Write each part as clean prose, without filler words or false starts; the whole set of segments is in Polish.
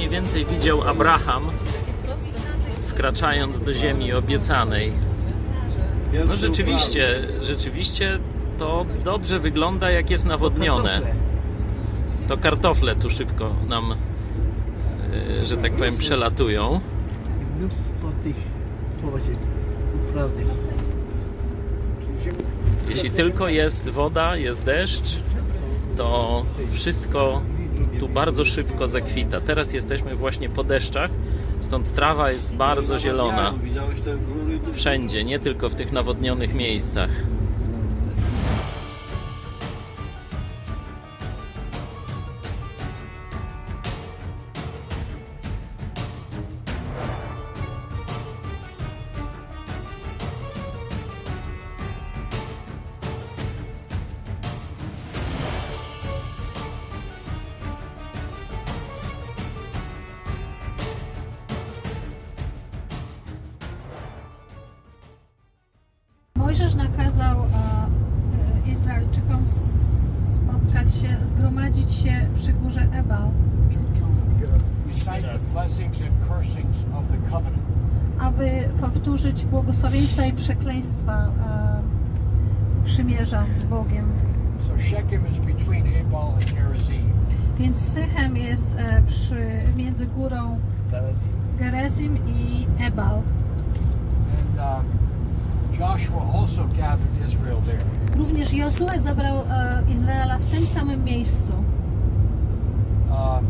mniej więcej widział Abraham, wkraczając do ziemi obiecanej. No rzeczywiście to dobrze wygląda, jak jest nawodnione. To kartofle tu szybko nam, że tak powiem, przelatują. Jeśli tylko jest woda, jest deszcz, to wszystko tu bardzo szybko zakwita. Teraz jesteśmy właśnie po deszczach, stąd trawa jest bardzo zielona. Wszędzie, nie tylko w tych nawodnionych miejscach. Mojżesz nakazał Izraelczykom spotkać się, zgromadzić się przy górze Ebal, aby powtórzyć błogosławieństwa i przekleństwa przymierza z Bogiem. Więc Sychem jest między górą Gerizim i Ebal. Joshua also gathered Israel there. Również Jozue zabrał Izraela w tym samym miejscu. And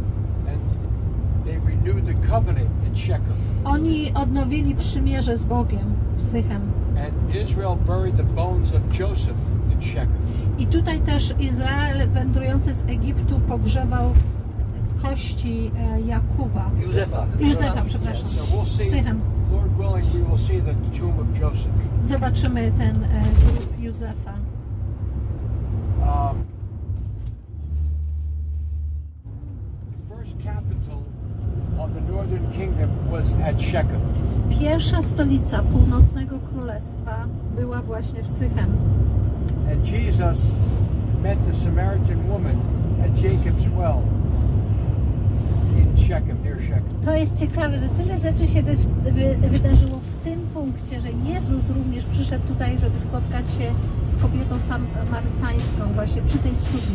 they renewed the covenant in Shechem. Oni odnowili przymierze z Bogiem w Sychem. And Israel buried the bones of Joseph in Shechem. I tutaj też Izrael wędrujący z Egiptu pogrzebał kości Jakuba. Józefa, przepraszam. Sychem. Lord willing, we will see the tomb of Joseph. Zobaczymy ten grób Józefa. The first capital of the northern kingdom was at Shechem. Pierwsza stolica północnego królestwa była właśnie w Sychem. And Jesus met the Samaritan woman at Jacob's well in Shechem, near Shechem. To jest ciekawe, że tyle rzeczy się wydarzyło w tym punkcie, że Jezus również przyszedł tutaj, żeby spotkać się z kobietą samarytańską właśnie przy tej studni.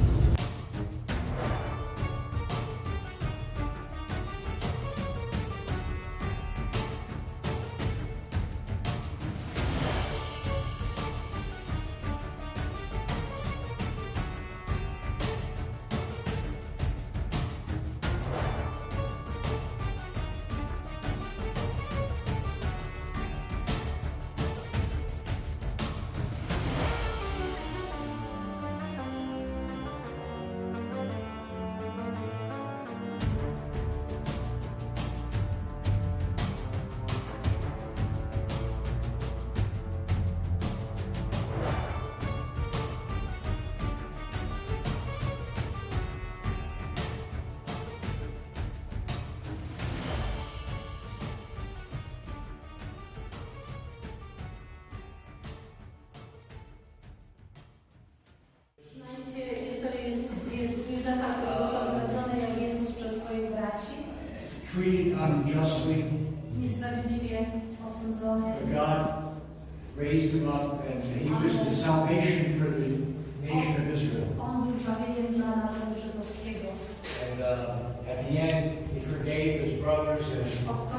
Treated unjustly. Niesprawiedliwie osądzony. God raised him up, and he was the salvation for the nation of Israel. On był zbawieniem dla narodu żydowskiego. And at the end, he forgave his brothers, and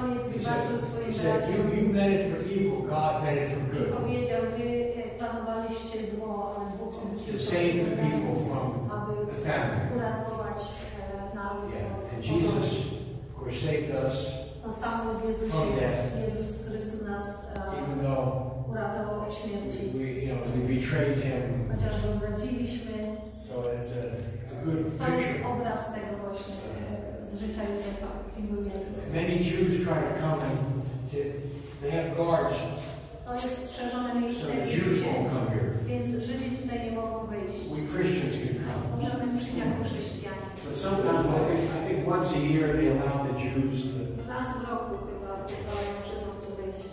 he said, "You meant it for evil. God meant it for good." Powiedział, wy planowaliście zło, ale Bóg to save the people from the famine. uratować naród. And Jesus, of course, saved us from death. Jezus Chrystus nas even though uratował od śmierci. we betrayed him. Chociaż go zdradziliśmy. So it's a good To jest picture. obraz tego właśnie z życia Józefa, kim był Jezus. Many Jews try to come and they have guards. To jest strzeżone miejsce, So the Jews won't come here. więc Żydzi tutaj nie mogą wyjść. We Christians can come. Możemy przyjść jako chrześcijanie. But sometimes I think once a year they allow the Jews to. Raz w roku chyba Żydom tu wyjść.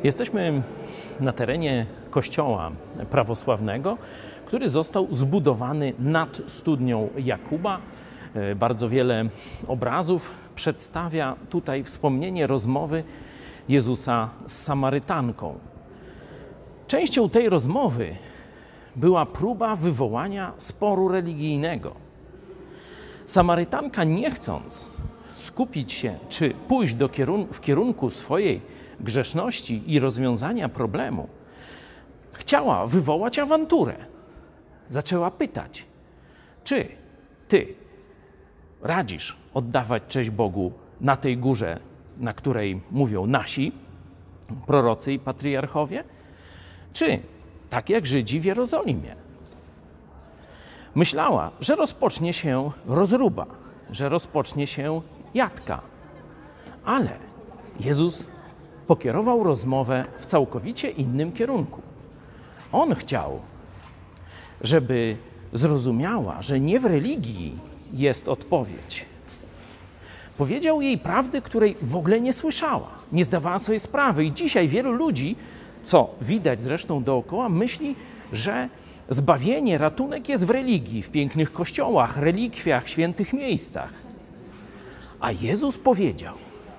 Jesteśmy na terenie kościoła prawosławnego, który został zbudowany nad studnią Jakuba. Bardzo wiele obrazów przedstawia tutaj wspomnienie rozmowy Jezusa z Samarytanką. Częścią tej rozmowy była próba wywołania sporu religijnego. Samarytanka, nie chcąc skupić się, czy pójść w kierunku swojej grzeszności i rozwiązania problemu, chciała wywołać awanturę. Zaczęła pytać, czy ty radzisz oddawać cześć Bogu na tej górze, na której mówią nasi prorocy i patriarchowie, czy tak jak Żydzi w Jerozolimie. Myślała, że rozpocznie się rozruba, że rozpocznie się jadka, ale Jezus pokierował rozmowę w całkowicie innym kierunku. On chciał, żeby zrozumiała, że nie w religii jest odpowiedź. Powiedział jej prawdy, której w ogóle nie słyszała, nie zdawała sobie sprawy. I dzisiaj wielu ludzi, co widać zresztą dookoła, myśli, że zbawienie, ratunek jest w religii, w pięknych kościołach, relikwiach, świętych miejscach. A Jezus powiedział,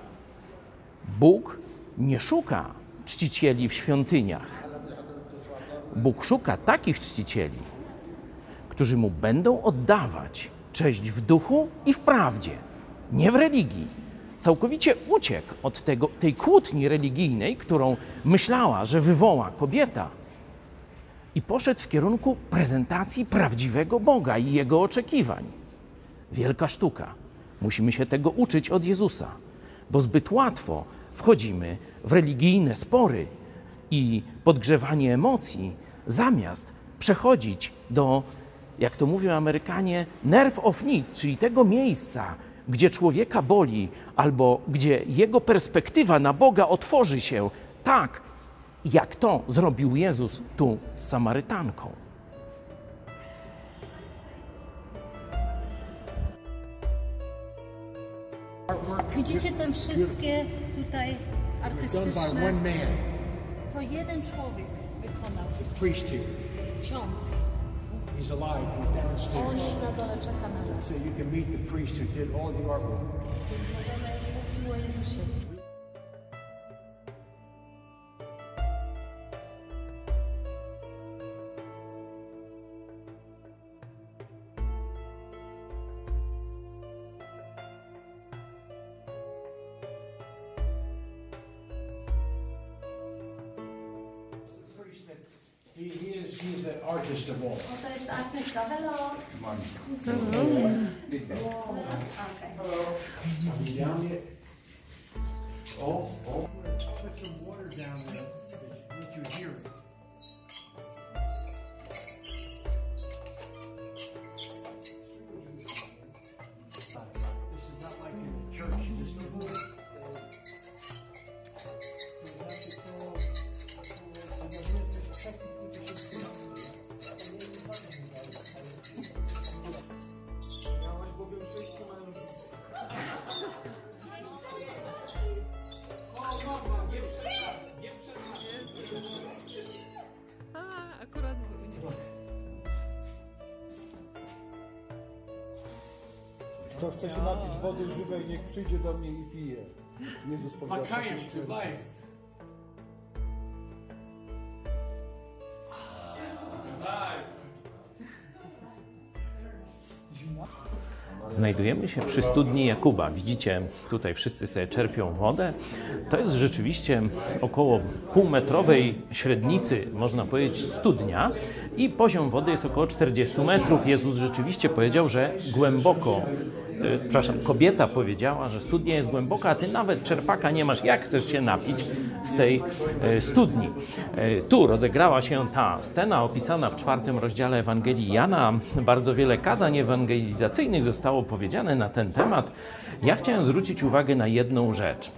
Bóg nie szuka czcicieli w świątyniach. Bóg szuka takich czcicieli, którzy Mu będą oddawać cześć w duchu i w prawdzie, nie w religii. Całkowicie uciekł od tej kłótni religijnej, którą myślała, że wywoła kobieta, i poszedł w kierunku prezentacji prawdziwego Boga i Jego oczekiwań. Wielka sztuka. Musimy się tego uczyć od Jezusa, bo zbyt łatwo wchodzimy w religijne spory i podgrzewanie emocji, zamiast przechodzić do, jak to mówią Amerykanie, nerve of need, czyli tego miejsca, gdzie człowieka boli, albo gdzie jego perspektywa na Boga otworzy się tak, jak to zrobił Jezus tu z Samarytanką. Widzicie te wszystkie tutaj artystyczne? To jeden człowiek wykonał. Ksiądz. He's alive. He's downstairs. On jest na dole, czeka na nas. So you can meet the priest who did all the artwork. Na dole mówiło Jezusie. He's the artist of all. To jest artysta. Hello. Come on. Okay. He's down here. Oh. Put some water down there. Let you hear it. This is not like in the church. This is Kto chce się napić wody żywej, niech przyjdzie do mnie i pije. Jezus powiedział. Znajdujemy się przy studni Jakuba. Widzicie, tutaj wszyscy sobie czerpią wodę. To jest rzeczywiście około półmetrowej średnicy, można powiedzieć, studnia i poziom wody jest około 40 metrów. Jezus rzeczywiście powiedział, że głęboko, kobieta powiedziała, że studnia jest głęboka, a ty nawet czerpaka nie masz. Jak chcesz się napić z tej studni? Tu rozegrała się ta scena opisana w 4 rozdziale Ewangelii Jana. Bardzo wiele kazań ewangelizacyjnych zostało powiedziane na ten temat. Ja chciałem zwrócić uwagę na jedną rzecz.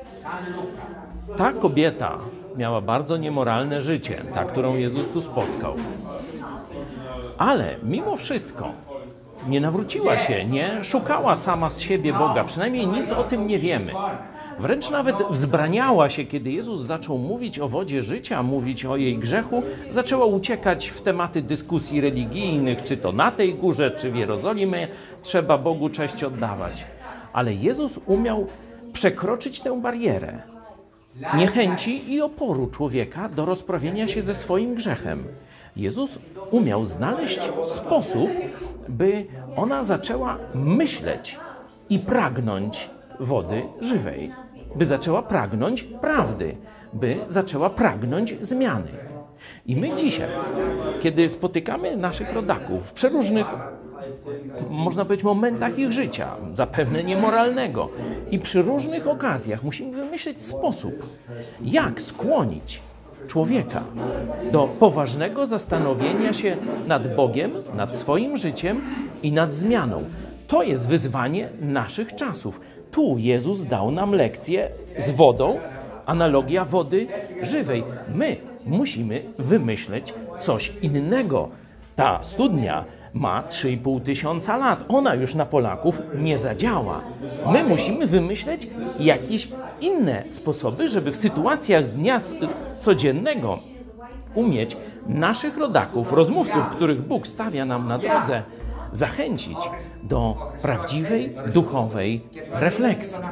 Ta kobieta miała bardzo niemoralne życie, ta, którą Jezus tu spotkał. Ale mimo wszystko nie nawróciła się, nie szukała sama z siebie Boga. Przynajmniej nic o tym nie wiemy. Wręcz nawet wzbraniała się, kiedy Jezus zaczął mówić o wodzie życia, mówić o jej grzechu, zaczęła uciekać w tematy dyskusji religijnych, czy to na tej górze, czy w Jerozolimie trzeba Bogu cześć oddawać. Ale Jezus umiał przekroczyć tę barierę niechęci i oporu człowieka do rozprawienia się ze swoim grzechem. Jezus umiał znaleźć sposób, by ona zaczęła myśleć i pragnąć wody żywej, by zaczęła pragnąć prawdy, by zaczęła pragnąć zmiany. I my dzisiaj, kiedy spotykamy naszych rodaków w przeróżnych, można powiedzieć, momentach ich życia, zapewne niemoralnego, i przy różnych okazjach musimy wymyślić sposób, jak skłonić człowieka do poważnego zastanowienia się nad Bogiem, nad swoim życiem i nad zmianą. To jest wyzwanie naszych czasów. Tu Jezus dał nam lekcję z wodą, analogia wody żywej. My musimy wymyśleć coś innego. Ta studnia ma 3,5 tysiąca lat. Ona już na Polaków nie zadziała. My musimy wymyśleć jakieś inne sposoby, żeby w sytuacjach dnia codziennego umieć naszych rodaków, rozmówców, których Bóg stawia nam na drodze, zachęcić do prawdziwej, duchowej refleksji.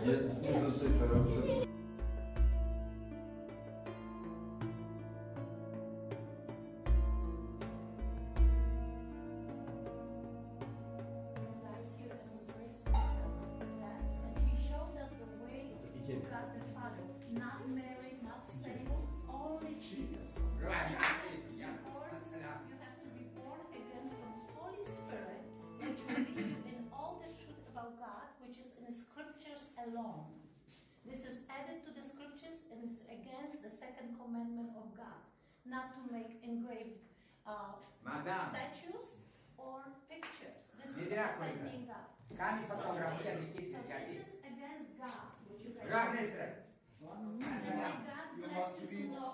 Alone. This is added to the scriptures and is against the second commandment of God, not to make engraved statues or pictures. This is offending God. So this is against God, which you guys and may God bless you to know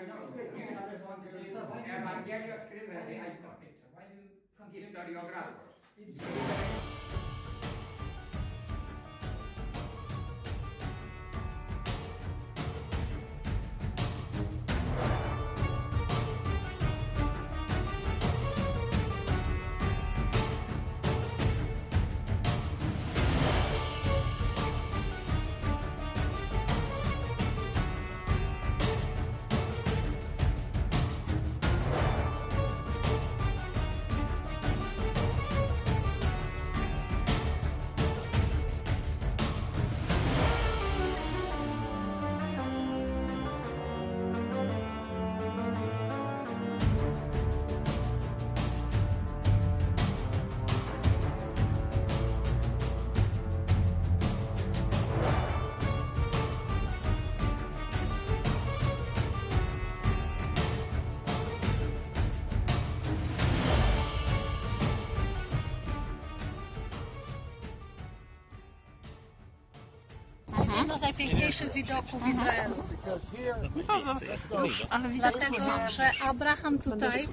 jedno z najpiękniejszych widoków w Izraelu. Dlatego, że Abraham tutaj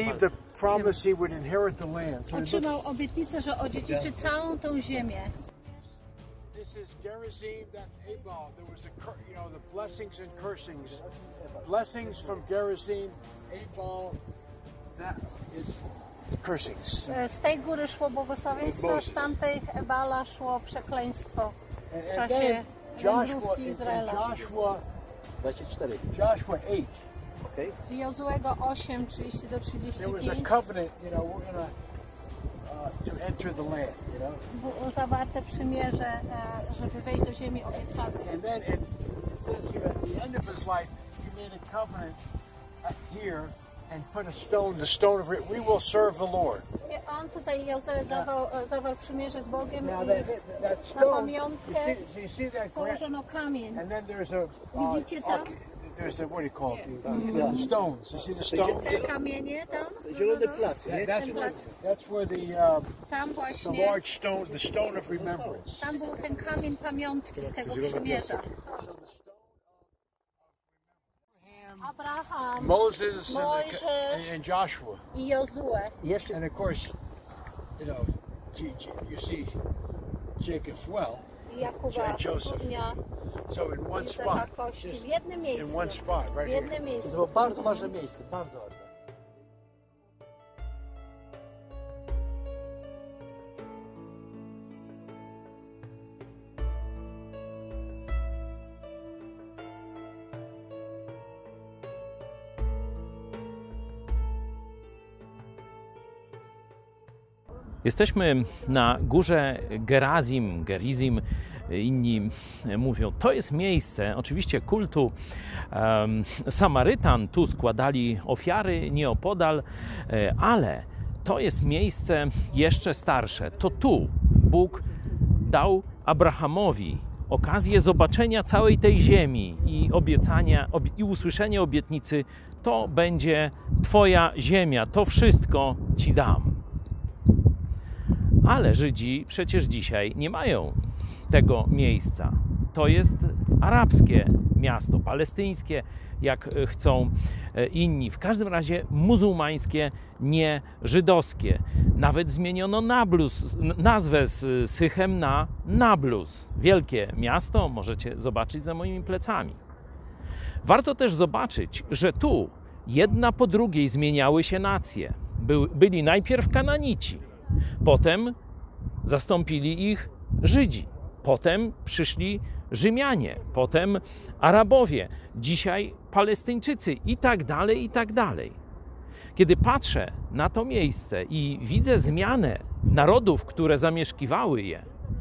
otrzymał obietnicę, że odziedziczy całą tą ziemię. This is Gerizim, that's Abel. There was the blessings and cursings. Blessings from Gerizim, Abel, that is cursings. Z tej góry szło błogosławieństwo, z tamtej Ebala szło przekleństwo w czasie wędrówki Izraela. Joshua 8. Jozuego 8, 30 do 35. There was a covenant, we're gonna to enter the land, Było zawarte przymierze, żeby wejść do ziemi obiecanej. And then it says here at the end of his life, he made a covenant here and put a stone, the stone of it. We will serve the Lord. I on tutaj Jozue zawarł przymierze z Bogiem Now i that na stone, pamiątkę you see that położono kamień. and then there's a Widzicie tam? there's the, what do you call it? Stones. You see the stones? Te kamienie tam? That's where Tam the właśnie, large stone, the stone of remembrance. tam był ten kamień pamiątki tego przymierza. Abraham, Moses Mojżesz and Joshua. i Jozue. And of course, you see Jacob's well. Jakuba, and Joseph. studnia So in one Józefa spot, Kości. W jednym miejscu. in one spot, W right jednym here. miejscu. To było bardzo ważne miejsce, bardzo ważne. Jesteśmy na górze Gerizim, inni mówią, to jest miejsce oczywiście kultu Samarytan, tu składali ofiary nieopodal, ale to jest miejsce jeszcze starsze. To tu Bóg dał Abrahamowi okazję zobaczenia całej tej ziemi i obiecania i usłyszenia obietnicy, to będzie Twoja ziemia, to wszystko Ci dam. Ale Żydzi przecież dzisiaj nie mają tego miejsca. To jest arabskie miasto, palestyńskie, jak chcą inni. W każdym razie muzułmańskie, nie żydowskie. Nawet zmieniono nazwę z Sychem na Nablus. Wielkie miasto, możecie zobaczyć za moimi plecami. Warto też zobaczyć, że tu jedna po drugiej zmieniały się nacje. Byli najpierw Kananici, potem zastąpili ich Żydzi, potem przyszli Rzymianie, potem Arabowie, dzisiaj Palestyńczycy i tak dalej, i tak dalej. Kiedy patrzę na to miejsce i widzę zmianę narodów, które zamieszkiwały je,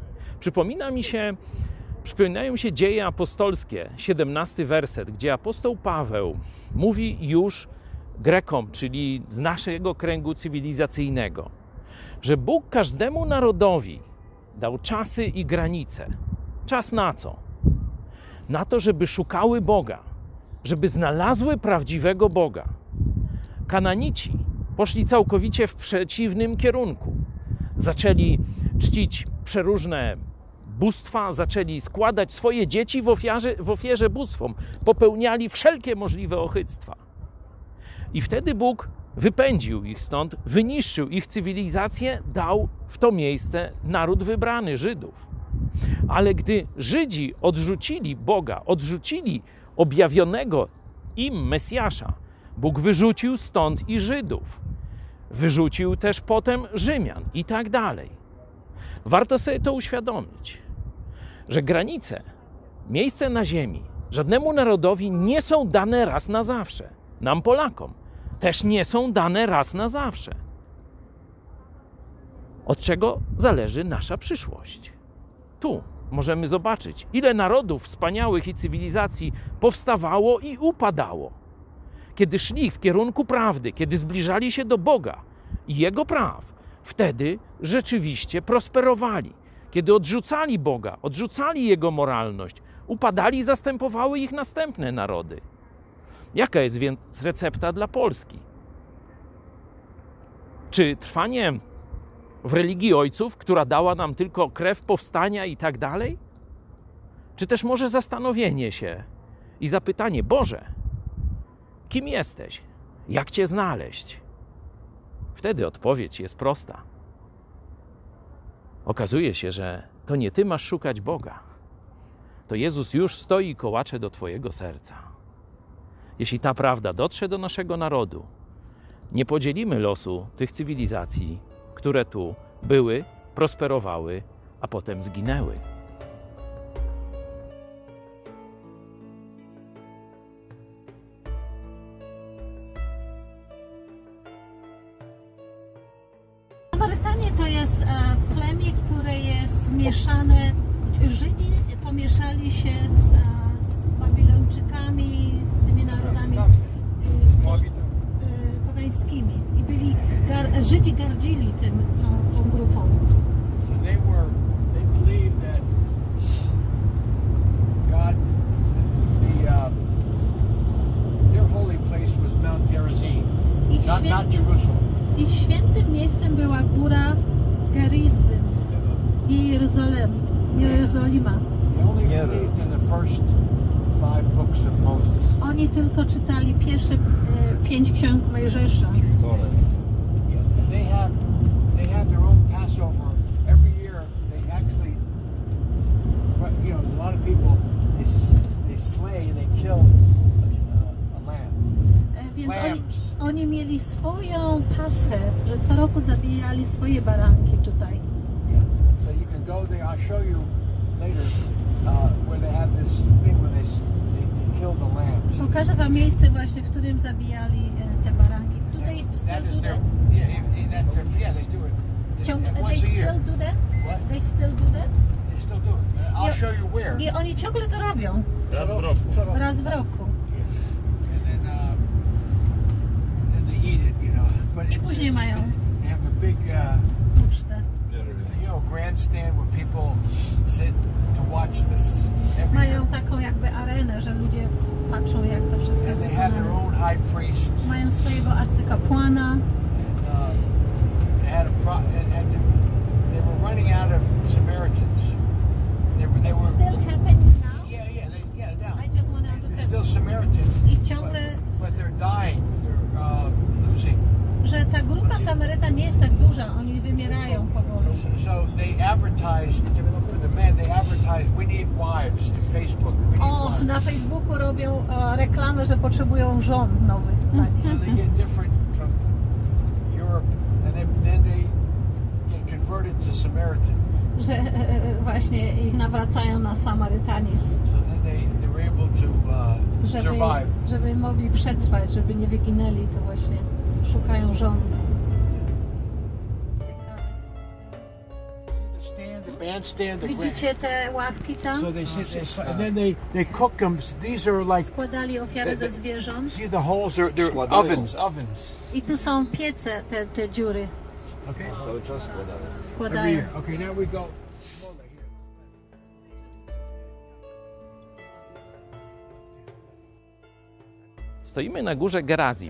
przypominają się dzieje apostolskie, 17 werset, gdzie apostoł Paweł mówi już Grekom, czyli z naszego kręgu cywilizacyjnego, że Bóg każdemu narodowi dał czasy i granice. Czas na co? Na to, żeby szukały Boga, żeby znalazły prawdziwego Boga. Kananici poszli całkowicie w przeciwnym kierunku. Zaczęli czcić przeróżne bóstwa, zaczęli składać swoje dzieci w ofierze bóstwom, popełniali wszelkie możliwe ochyctwa. I wtedy Bóg wypędził ich stąd, wyniszczył ich cywilizację, dał w to miejsce naród wybrany, Żydów. Ale gdy Żydzi odrzucili Boga, odrzucili objawionego im Mesjasza, Bóg wyrzucił stąd i Żydów. Wyrzucił też potem Rzymian i tak dalej. Warto sobie to uświadomić, że granice, miejsce na ziemi, żadnemu narodowi nie są dane raz na zawsze. Nam, Polakom, też nie są dane raz na zawsze. Od czego zależy nasza przyszłość? Tu możemy zobaczyć, ile narodów wspaniałych i cywilizacji powstawało i upadało. Kiedy szli w kierunku prawdy, kiedy zbliżali się do Boga i Jego praw, wtedy rzeczywiście prosperowali. Kiedy odrzucali Boga, odrzucali Jego moralność, upadali i zastępowały ich następne narody. Jaka jest więc recepta dla Polski? Czy trwanie w religii ojców, która dała nam tylko krew powstania i tak dalej? Czy też może zastanowienie się i zapytanie: Boże, kim jesteś? Jak Cię znaleźć? Wtedy odpowiedź jest prosta. Okazuje się, że to nie Ty masz szukać Boga. To Jezus już stoi i kołacze do Twojego serca. Jeśli ta prawda dotrze do naszego narodu, nie podzielimy losu tych cywilizacji, które tu były, prosperowały, a potem zginęły. Samarytanie to jest plemię, które jest zmieszane. Żydzi pomieszali się z Babilończykami, z tymi narodami pogańskimi. I Żydzi gardzili tą grupą. So they believed that God, their holy place was Mount Gerizim, not Jerusalem. Ich świętym miejscem była góra Gerizim i Jerozolima. They only believed in the first 5 books of Moses. Oni tylko czytali pierwsze 5 ksiąg Mojżesza. They have their own Passover every year. They actually Paschę, że co roku zabijali swoje baranki tutaj. Yeah. So you can go there. I'll show you later where they have this thing where they kill the lambs. Pokażę wam miejsce właśnie, w którym zabijali te baranki. Tutaj That is their, yeah, they do it. they Once a year. still do that? What? They still do that? They still do it. I'll show you where. I oni ciągle to robią. Raz w roku. Raz w roku. And then they eat it, you know. But I później mają they have a big, ucztę. grandstand where people sit to watch this every year. Mają taką jakby arenę, że ludzie patrzą, jak to wszystko And jest they have their wykonane. own high priest. Mają swojego arcykapłana. And they had they were running out of Samaritans. They It's were still happening now. yeah, now. I just want to They're understand. still Samaritans. I ciągle, But they're dying. They're losing. że ta grupa Samarytan nie jest tak duża, oni wymierają powoli. So they advertised for the men. They advertised, we need wives in Facebook. We need O, wives. na Facebooku robią reklamę, że potrzebują żon nowych dla nich. So they get different from Europe, and then they get converted to Samaritan. Że właśnie ich nawracają na samarytanizm, So then they were able to survive. żeby mogli przetrwać, żeby nie wyginęli, to właśnie szukają żon. Ciekawe. The stand, the bandstand, the Widzicie te ławki tam? So they sit, and then they cook them. These are like, Składali ofiary ze zwierząt see the holes? They're ovens. i tu są piece, te dziury Okay. Cały czas składamy. Every składają. year. Okay, now we go. Slowly here. Stoimy na górze Gerazim.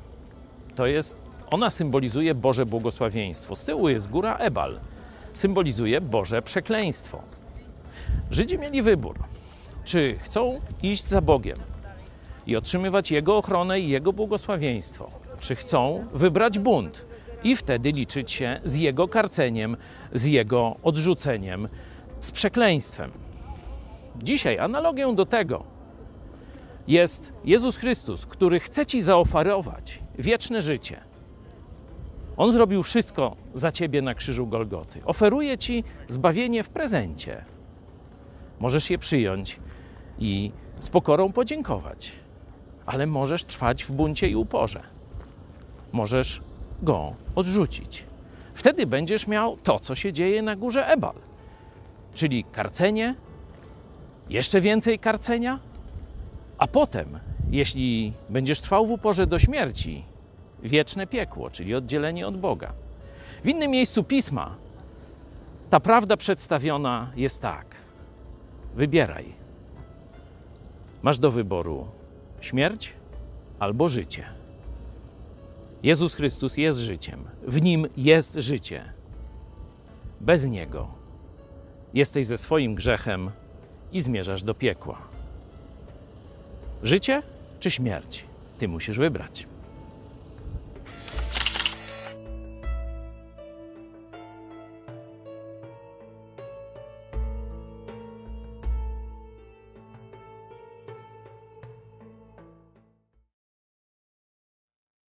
Ona symbolizuje Boże błogosławieństwo. Z tyłu jest góra Ebal. Symbolizuje Boże przekleństwo. Żydzi mieli wybór, czy chcą iść za Bogiem i otrzymywać Jego ochronę i Jego błogosławieństwo, czy chcą wybrać bunt i wtedy liczyć się z Jego karceniem, z Jego odrzuceniem, z przekleństwem. Dzisiaj analogią do tego jest Jezus Chrystus, który chce Ci zaoferować wieczne życie. On zrobił wszystko za Ciebie na krzyżu Golgoty. Oferuje Ci zbawienie w prezencie. Możesz je przyjąć i z pokorą podziękować, ale możesz trwać w buncie i uporze. Możesz go odrzucić. Wtedy będziesz miał to, co się dzieje na górze Ebal, czyli karcenie, jeszcze więcej karcenia, a potem, jeśli będziesz trwał w uporze do śmierci, wieczne piekło, czyli oddzielenie od Boga. W innym miejscu Pisma ta prawda przedstawiona jest tak. Wybieraj. Masz do wyboru śmierć albo życie. Jezus Chrystus jest życiem. W Nim jest życie. Bez Niego jesteś ze swoim grzechem i zmierzasz do piekła. Życie czy śmierć? Ty musisz wybrać.